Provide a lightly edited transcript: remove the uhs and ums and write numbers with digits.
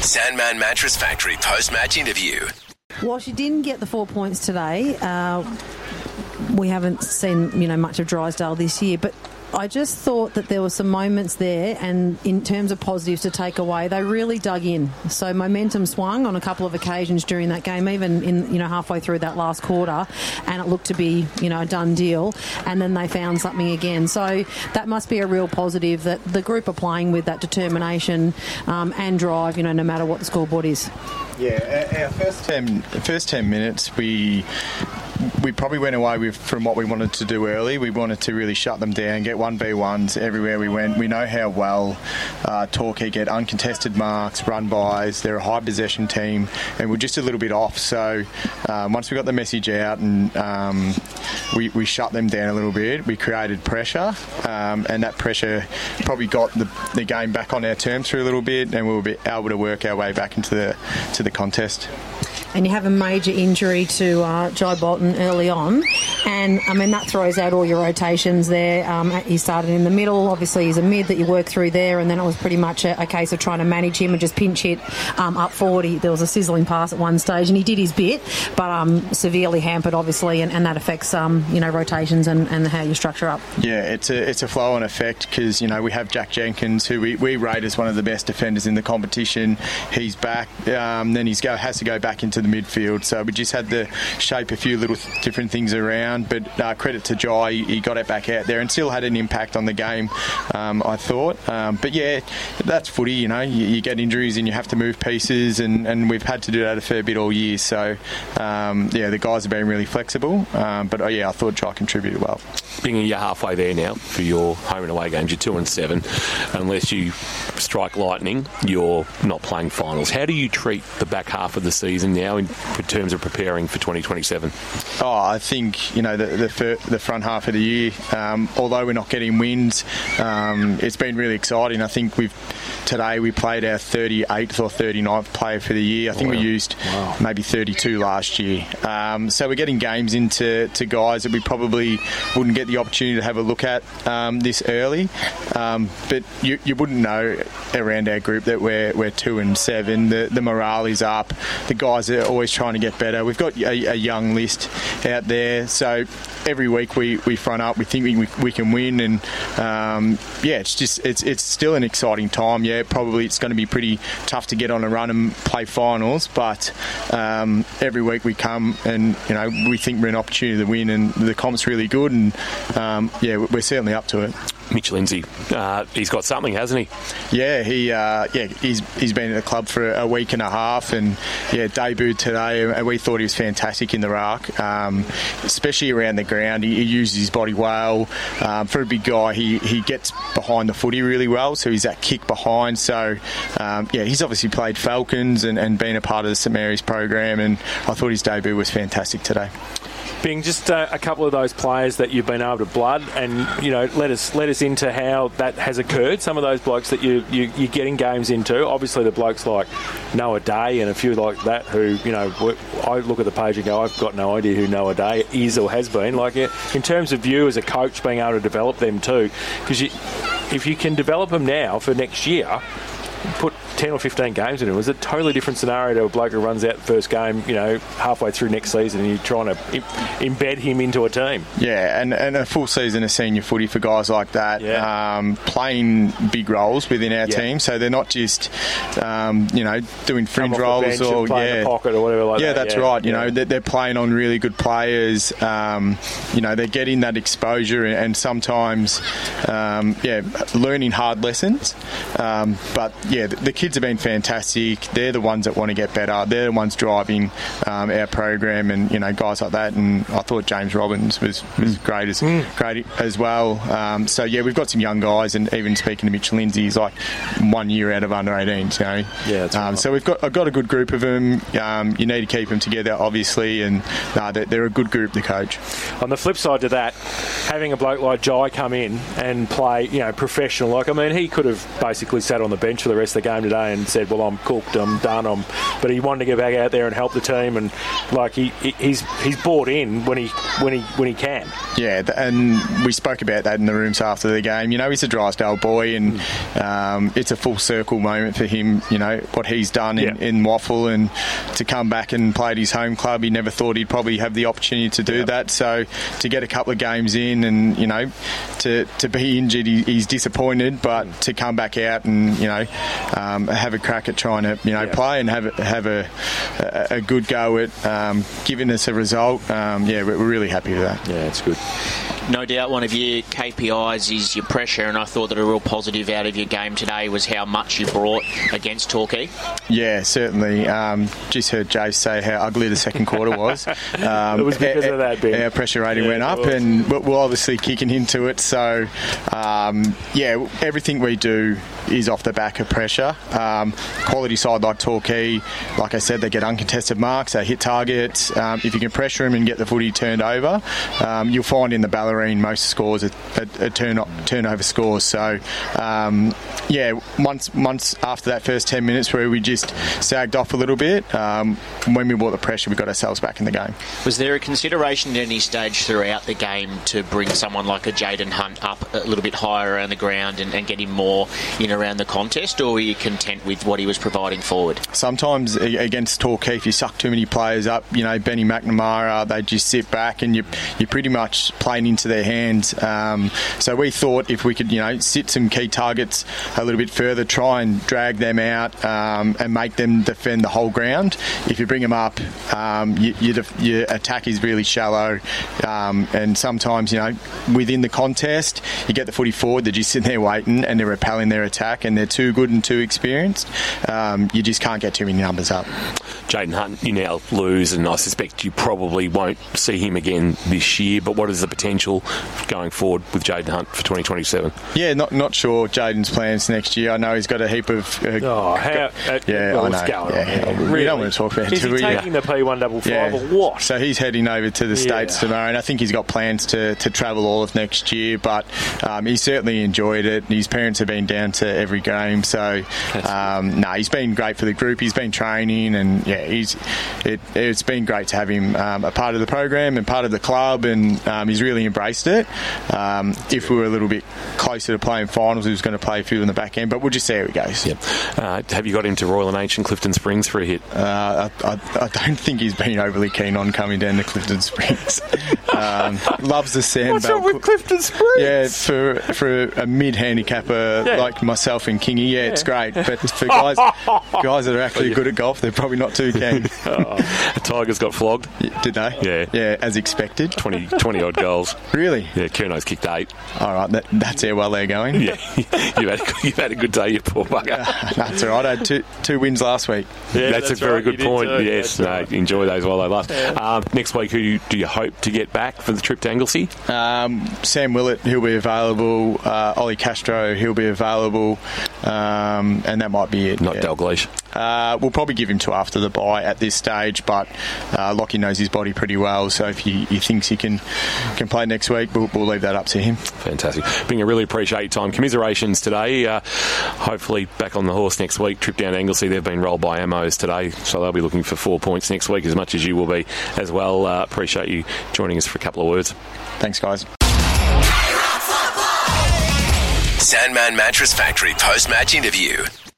Sandman Mattress Factory post-match interview. While she didn't get the 4 points today, we haven't seen much of Drysdale this year, but I just thought that there were some moments there, and in terms of positives to take away, they really dug in. So momentum swung on a couple of occasions during that game, even in halfway through that last quarter, and it looked to be a done deal. And then they found something again. So that must be a real positive that the group are playing with that determination and drive, no matter what the scoreboard is. Yeah, our first 10 minutes, we probably went away from what we wanted to do early. We wanted to really shut them down, get 1v1s everywhere we went. We know how well Torquay get uncontested marks, run-bys. They're a high possession team, and we're just a little bit off. So once we got the message out and we shut them down a little bit, we created pressure, and that pressure probably got the game back on our terms for a little bit, and we were able to work our way back into the contest. And you have a major injury to Jai Bolton early on, and that throws out all your rotations there. He started in the middle, obviously he's a mid that you work through there, and then it was pretty much a case of trying to manage him and just pinch hit up forward. There was a sizzling pass at one stage, and he did his bit, but severely hampered obviously, and that affects rotations and how you structure up. Yeah, it's a flow-on effect because we have Jack Jenkins, who we rate as one of the best defenders in the competition. He's back, then has to go back into the midfield, so we just had to shape a few little different things around, but credit to Jai, he got it back out there and still had an impact on the game, I thought, but yeah, that's footy, you get injuries and you have to move pieces, and we've had to do that a fair bit all year, so the guys have been really flexible, but I thought Jai contributed well. Being you're halfway there now for your home and away games, you're 2-7. Unless you strike lightning, you're not playing finals. How do you treat the back half of the season now in terms of preparing for 2027? I think the front half of the year, although we're not getting wins, it's been really exciting. I think today we played our 38th or 39th player for the year. I think we used maybe 32 last year. So we're getting games into guys that we probably wouldn't get the opportunity to have a look at this early. But you wouldn't know around our group that we're 2-7. The morale is up. The guys are always trying to get better. We've got a young list out there, so every week we front up. We think we can win, and it's still an exciting time. Yeah, probably it's going to be pretty tough to get on a run and play finals, but every week we come and we think we're an opportunity to win, and the comp's really good, and we're certainly up to it. Mitch Lindsay, he's got something, hasn't he? Yeah, he's been at the club for a week and a half, and debuted today, and we thought he was fantastic in the ruck, especially around the ground. He uses his body well. For a big guy, he gets behind the footy really well, so he's that kick behind. So he's obviously played Falcons and been a part of the St Mary's program, and I thought his debut was fantastic today. Being just a couple of those players that you've been able to blood, and let us into how that has occurred. Some of those blokes that you're getting games into, obviously the blokes like Noah Day and a few like that who I look at the page and go, I've got no idea who Noah Day is or has been. In terms of you as a coach being able to develop them too, because if you can develop them now for next year, put 10 or 15 games in it. It was a totally different scenario to a bloke who runs out the first game, halfway through next season, and you're trying to embed him into a team. Yeah, and a full season of senior footy for guys like that, playing big roles within our team, so they're not just, doing fringe roles or the pocket or whatever like that. Yeah, that's right. They're playing on really good players. They're getting that exposure and sometimes, learning hard lessons. But the kids have been fantastic. They're the ones that want to get better. They're the ones driving our program, and guys like that. And I thought James Robbins was great as well. We've got some young guys, and even speaking to Mitch Lindsay, he's like 1 year out of under 18s. That's right. So I've got a good group of them. You need to keep them together, obviously, and they're a good group to coach. On the flip side to that, having a bloke like Jai come in and play, professional. He could have basically sat on the bench for the rest of the game today today and said, well, I'm cooked, I'm done, but he wanted to get back out there and help the team, and like he's bought in when he can. Yeah, and we spoke about that in the rooms after the game. You know, he's a Drysdale boy, and it's a full circle moment for him. You know what he's done in Waffle, and to come back and play at his home club, he never thought he'd probably have the opportunity to do that. So to get a couple of games in, and you know, to be injured, he's disappointed, but to come back out and have a crack at trying to play and have a good go at giving us a result. We're really happy with that. Yeah, it's good. No doubt one of your KPIs is your pressure, and I thought that a real positive out of your game today was how much you brought against Torquay. Yeah, certainly. Just heard Jace say how ugly the second quarter was. It was because of that, Ben. Our pressure rating went up, and we're obviously kicking into it. So, everything we do is off the back of pressure. Quality side like Torquay, like I said, they get uncontested marks, they hit targets. If you can pressure them and get the footy turned over, you'll find in the Ballerine most scores are turnover scores. So, once after that first 10 minutes where we just sagged off a little bit, when we brought the pressure, we got ourselves back in the game. Was there a consideration at any stage throughout the game to bring someone like a Jaden Hunt up a little bit higher around the ground and get him more in around the contest, or were you content with what he was providing forward? Sometimes against Torquay, if you suck too many players up, Benny McNamara, they just sit back and you're pretty much playing into their hands. So we thought if we could, sit some key targets a little bit further, try and drag them out and make them defend the whole ground. If you bring them up, your attack is really shallow, and sometimes, within the contest, you get the footy forward, they're just sitting there waiting and they're repelling their attack, and they're too good and too experienced. You just can't get too many numbers up. Jaden Hunt, you now lose, and I suspect you probably won't see him again this year, but what is the potential going forward with Jaden Hunt for 2027? Yeah, not sure Jaden's plans next year. I know he's got a heap of... I know. Really? We don't want to talk about it. Is he taking the P155 or what? So he's heading over to the States tomorrow, and I think he's got plans to travel all of next year, but he certainly enjoyed it. His parents have been down to every game, so he's been great for the group. He's been training, and it's been great to have him a part of the program and part of the club, and he's really embraced it. If we were a little bit closer to playing finals, he was going to play a few in the back end, but we'll just see how it goes. Yep. Have you got him to Royal and H and Clifton Springs for a hit? I don't think he's been overly keen on coming down to Clifton Springs. Loves the sandbelt. What's wrong with Clifton Springs? Yeah, for a mid-handicapper like myself and Kingy, it's great. But for guys that are actually good at golf, they're probably not too keen. The Tigers got flogged. Did they? Yeah. Yeah, as expected. 20 odd goals. Really? Yeah, Kerno's kicked 8. All right, that's how well they're going. Yeah, you've had a good day, you poor bugger. That's all right. I had two wins last week. Yeah, that's a very good point. Yes, right. Enjoy those while they last. Yeah. Next week, who do you hope to get back for the trip to Anglesey? Sam Willett, he'll be available. Ollie Castro, he'll be available. And that might be it. Not Dalgleish. We'll probably give him to after the bye at this stage, but Lockie knows his body pretty well, so if he thinks he can play next week, we'll leave that up to him. Fantastic. Bing, I really appreciate your time. Commiserations today. Hopefully back on the horse next week. Trip down to Anglesey. They've been rolled by Ammos today, so they'll be looking for 4 points next week, as much as you will be as well. Appreciate you joining us for a couple of words. Thanks, guys. Sandman Mattress Factory post-match interview.